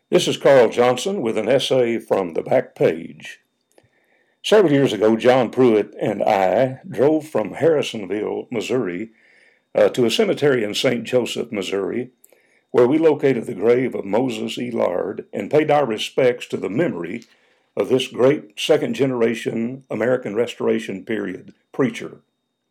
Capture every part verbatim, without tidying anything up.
This is Carl Johnson with an essay from the back page. Several years ago, John Pruitt and I drove from Harrisonville, Missouri, uh, to a cemetery in Saint Joseph, Missouri, where we located the grave of Moses E. Lard and paid our respects to the memory of this great second-generation American Restoration period preacher.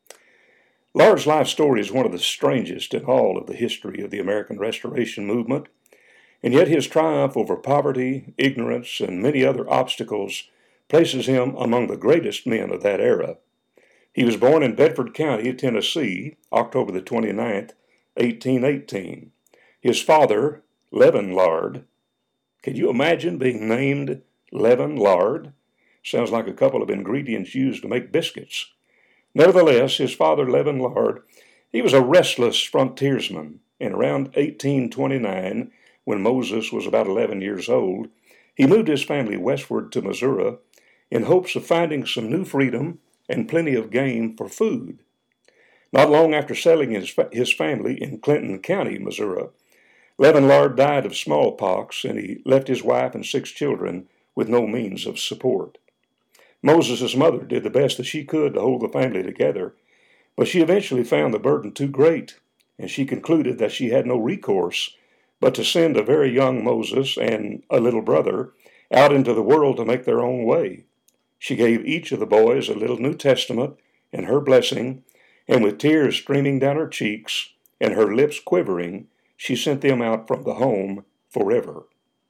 Lard's life story is one of the strangest in all of the history of the American Restoration movement, and yet his triumph over poverty, ignorance, and many other obstacles places him among the greatest men of that era. He was born in Bedford County, Tennessee, October the twenty-ninth, eighteen eighteen. His father, Levin Lard, can you imagine being named Levin Lard? Sounds like a couple of ingredients used to make biscuits. Nevertheless, his father, Levin Lard, he was a restless frontiersman, and around eighteen twenty-nine, when Moses was about eleven years old, he moved his family westward to Missouri in hopes of finding some new freedom and plenty of game for food. Not long after settling his, his family in Clinton County, Missouri, Levin Lard died of smallpox, and he left his wife and six children with no means of support. Moses' mother did the best that she could to hold the family together, but she eventually found the burden too great, and she concluded that she had no recourse but to send a very young Moses and a little brother out into the world to make their own way. She gave each of the boys a little New Testament and her blessing, and with tears streaming down her cheeks and her lips quivering, she sent them out from the home forever.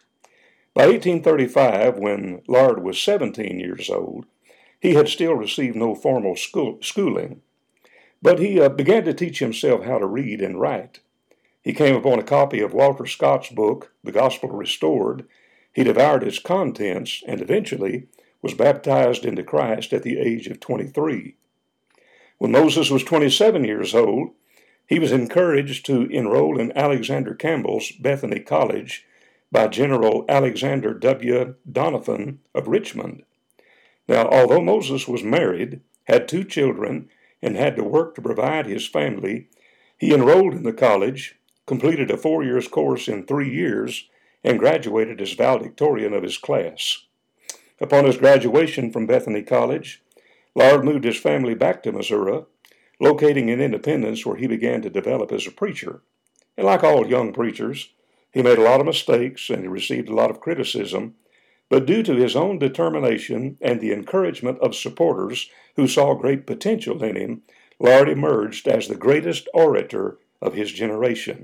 By eighteen thirty-five, when Lard was seventeen years old, he had still received no formal school, schooling, but he uh, began to teach himself how to read and write. He came upon a copy of Walter Scott's book, The Gospel Restored. He devoured its contents and eventually was baptized into Christ at the age of twenty-three. When Moses was twenty-seven years old, he was encouraged to enroll in Alexander Campbell's Bethany College by General Alexander W. Doniphan of Richmond. Now, although Moses was married, had two children, and had to work to provide his family, he enrolled in the college, completed a four-year course in three years, and graduated as valedictorian of his class. Upon his graduation from Bethany College, Lard moved his family back to Missouri, locating in Independence, where he began to develop as a preacher. And like all young preachers, he made a lot of mistakes and he received a lot of criticism, but due to his own determination and the encouragement of supporters who saw great potential in him, Lard emerged as the greatest orator of his generation.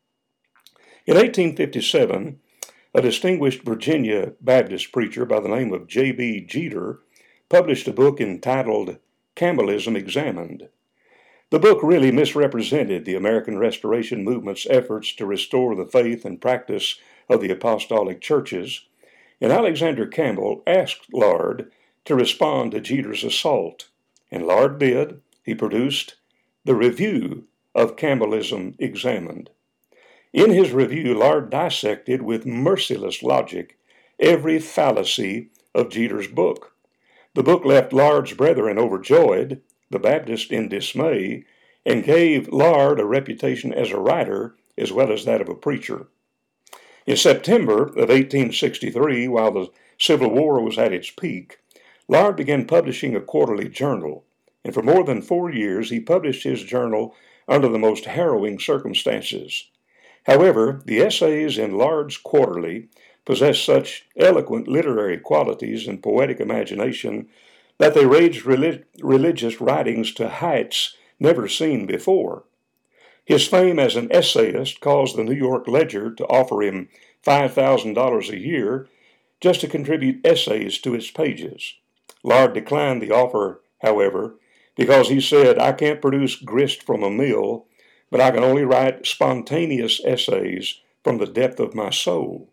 In eighteen fifty-seven, a distinguished Virginia Baptist preacher by the name of J B Jeter published a book entitled Campbellism Examined. The book really misrepresented the American Restoration movement's efforts to restore the faith and practice of the apostolic churches, and Alexander Campbell asked Lard to respond to Jeter's assault, and Lard did. He produced the Review of Campbellism Examined. In his review, Lard dissected with merciless logic every fallacy of Jeter's book. The book left Lard's brethren overjoyed, the Baptists in dismay, and gave Lard a reputation as a writer as well as that of a preacher. In September of eighteen sixty-three, while the Civil War was at its peak, Lard began publishing a quarterly journal, and for more than four years he published his journal under the most harrowing circumstances. However, the essays in Lard's quarterly possessed such eloquent literary qualities and poetic imagination that they raised relig- religious writings to heights never seen before. His fame as an essayist caused the New York Ledger to offer him five thousand dollars a year just to contribute essays to its pages. Lard declined the offer, however, because he said, "I can't produce grist from a mill, but I can only write spontaneous essays from the depth of my soul."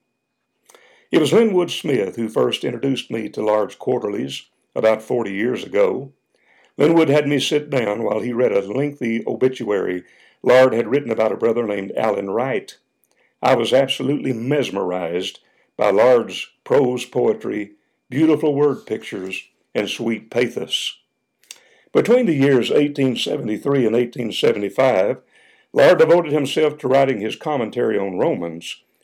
It was Linwood Smith who first introduced me to Lard's quarterlies about forty years ago. Linwood had me sit down while he read a lengthy obituary Lard had written about a brother named Allen Wright. I was absolutely mesmerized by Lard's prose poetry, beautiful word pictures, and sweet pathos. Between the years eighteen seventy-three and eighteen seventy-five, Lard devoted himself to writing his commentary on Romans,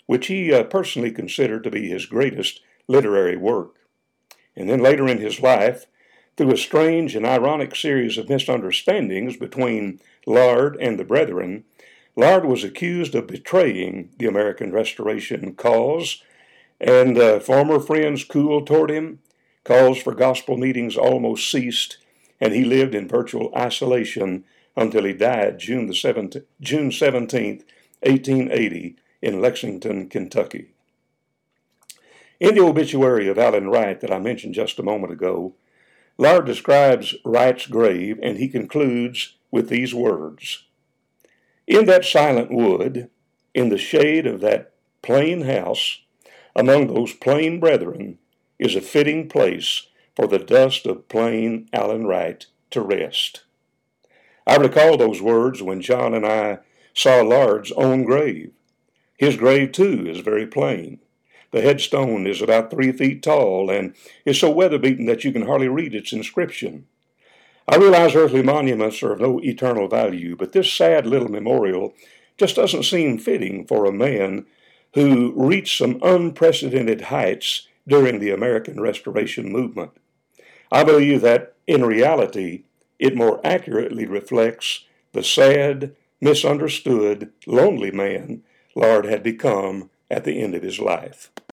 which he uh, personally considered to be his greatest literary work. And then later in his life, through a strange and ironic series of misunderstandings between Lard and the Brethren, Lard was accused of betraying the American Restoration cause, and uh, former friends cooled toward him. Calls for gospel meetings almost ceased, and he lived in virtual isolation until he died June the seventeenth, June seventeenth, eighteen eighty, in Lexington, Kentucky. In the obituary of Allen Wright that I mentioned just a moment ago, Lard describes Wright's grave, and he concludes with these words: "In that silent wood, in the shade of that plain house, among those plain brethren, is a fitting place for the dust of plain Allen Wright to rest." I recall those words when John and I saw Lard's own grave. His grave, too, is very plain. The headstone is about three feet tall and is so weather-beaten that you can hardly read its inscription. I realize earthly monuments are of no eternal value, but this sad little memorial just doesn't seem fitting for a man who reached some unprecedented heights during the American Restoration movement. I believe that, in reality, it more accurately reflects the sad, misunderstood, lonely man Lard had become at the end of his life.